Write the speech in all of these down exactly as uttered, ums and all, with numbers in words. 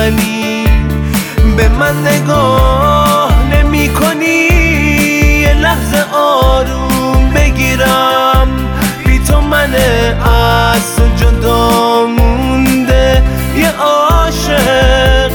منی، به من نگاه نمی کنی، یه لحظه آروم بگیرم، بی تو من از تو جدا مونده یه عاشق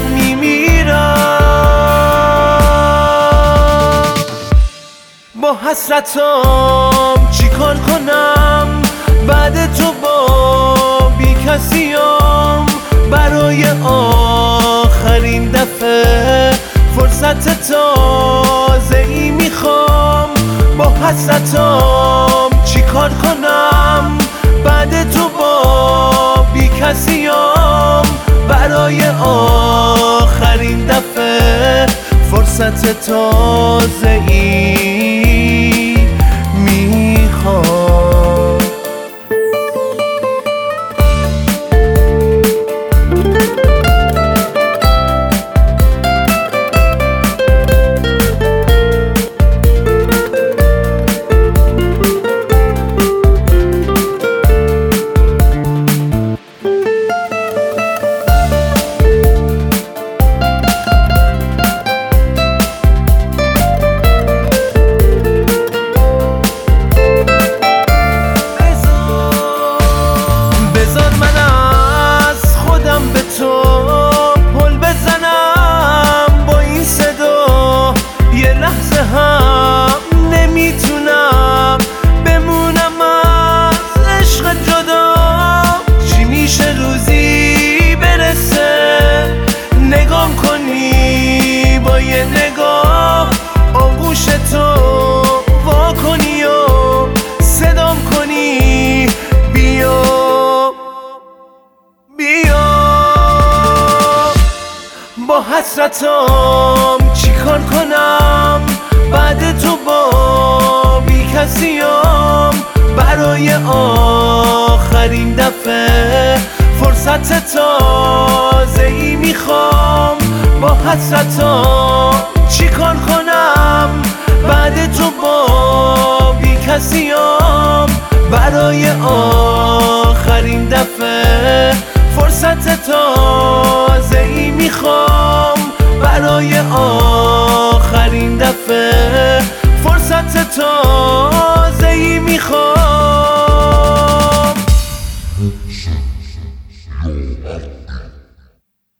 میمیرم. با حسرتام چی کار کنم، بعد تو با بی کسیم، برای آخرین دفعه فرصت تازه ای میخوام. با حسرتام چی کار کنم، بعد تو با بی کسیم، برای آخرین دفعه فرصت تازه ای میخوام. یه نگاه آغوش تو وا کنی و صدام کنی، بیا بیا. با حسرتام چی کار کنم، بعد تو با بی کسیم، برای آخرین دفعه فرصت تازه ای میخوام. با حسرتام چی کار کنم، بعد تو با بی کسیم، برای آخرین دفعه فرصت تازه ای میخوام، برای آخرین